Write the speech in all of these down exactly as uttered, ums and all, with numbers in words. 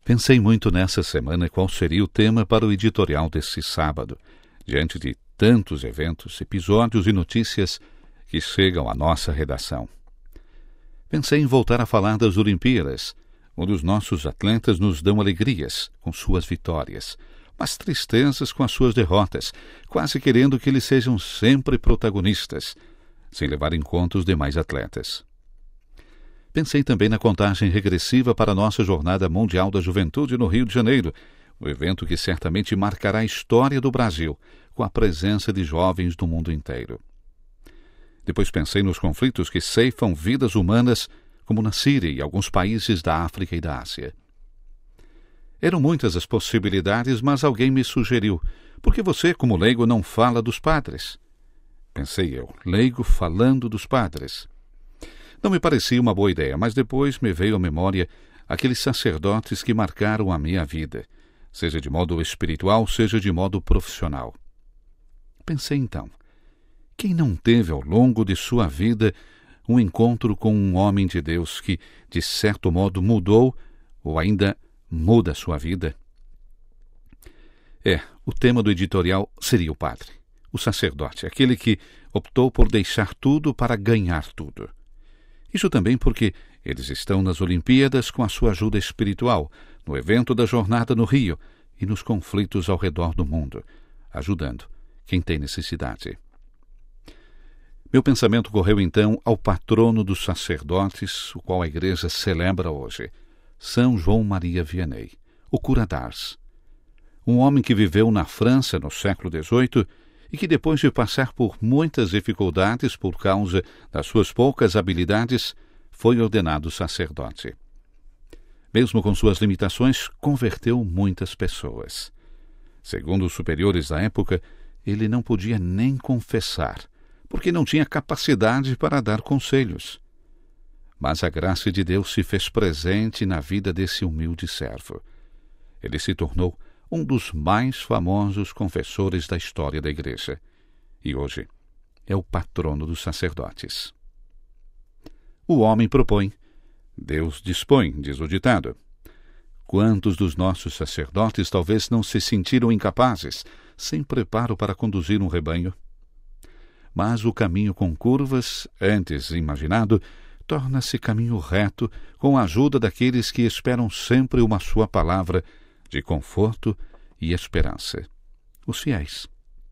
Pensei muito nessa semana qual seria o tema para o editorial desse sábado, diante de tantos eventos, episódios e notícias que chegam à nossa redação. Pensei em voltar a falar das Olimpíadas, onde os nossos atletas nos dão alegrias com suas vitórias, mas tristezas com as suas derrotas, quase querendo que eles sejam sempre protagonistas, sem levar em conta os demais atletas. Pensei também na contagem regressiva para a nossa Jornada Mundial da Juventude no Rio de Janeiro, o evento que certamente marcará a história do Brasil, com a presença de jovens do mundo inteiro. Depois pensei nos conflitos que ceifam vidas humanas, como na Síria e alguns países da África e da Ásia. Eram muitas as possibilidades, mas alguém me sugeriu: por que você, como leigo, não fala dos padres? Pensei eu, leigo falando dos padres. Não me parecia uma boa ideia, mas depois me veio à memória aqueles sacerdotes que marcaram a minha vida, seja de modo espiritual, seja de modo profissional. Pensei então, quem não teve ao longo de sua vida um encontro com um homem de Deus que, de certo modo, mudou ou ainda muda a sua vida? É, o tema do editorial seria o padre, o sacerdote, aquele que optou por deixar tudo para ganhar tudo. Isso também porque eles estão nas Olimpíadas com a sua ajuda espiritual, no evento da Jornada no Rio e nos conflitos ao redor do mundo, ajudando quem tem necessidade. Meu pensamento correu então ao patrono dos sacerdotes, o qual a Igreja celebra hoje, São João Maria Vianney, o cura d'Ars. Um homem que viveu na França no século dezoito e que, depois de passar por muitas dificuldades por causa das suas poucas habilidades, foi ordenado sacerdote. Mesmo com suas limitações, converteu muitas pessoas. Segundo os superiores da época, ele não podia nem confessar, porque não tinha capacidade para dar conselhos. Mas a graça de Deus se fez presente na vida desse humilde servo. Ele se tornou um dos mais famosos confessores da história da Igreja. E hoje é o patrono dos sacerdotes. O homem propõe, Deus dispõe, diz o ditado. Quantos dos nossos sacerdotes talvez não se sentiram incapazes, sem preparo para conduzir um rebanho? Mas o caminho com curvas, antes imaginado, torna-se caminho reto com a ajuda daqueles que esperam sempre uma sua palavra de conforto e esperança, os fiéis.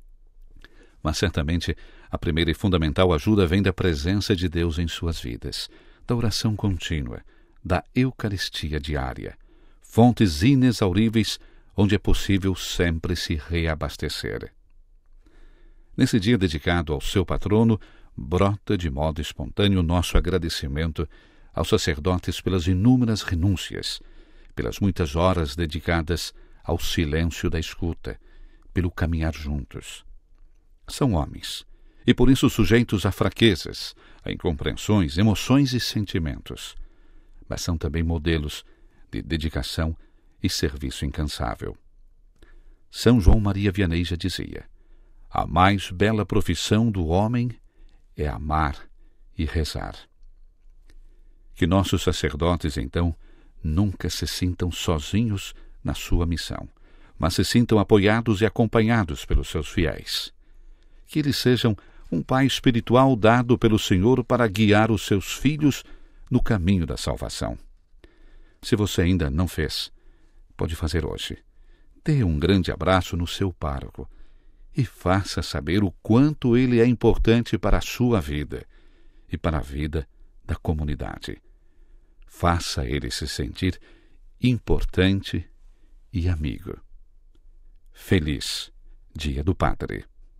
Mas certamente a primeira e fundamental ajuda vem da presença de Deus em suas vidas, da oração contínua, da Eucaristia diária, fontes inexauríveis onde é possível sempre se reabastecer. Nesse dia dedicado ao seu patrono, brota de modo espontâneo nosso agradecimento aos sacerdotes pelas inúmeras renúncias, pelas muitas horas dedicadas ao silêncio da escuta, pelo caminhar juntos. São homens, e por isso sujeitos a fraquezas, a incompreensões, emoções e sentimentos, mas são também modelos de dedicação e serviço incansável. São João Maria Vianney já dizia: a mais bela profissão do homem é amar e rezar. Que nossos sacerdotes, então, nunca se sintam sozinhos na sua missão, mas se sintam apoiados e acompanhados pelos seus fiéis. Que eles sejam um pai espiritual dado pelo Senhor para guiar os seus filhos no caminho da salvação. Se você ainda não fez, pode fazer hoje. Dê um grande abraço no seu pároco e faça saber o quanto ele é importante para a sua vida e para a vida da comunidade. Faça ele se sentir importante e amigo. Feliz Dia do Padre.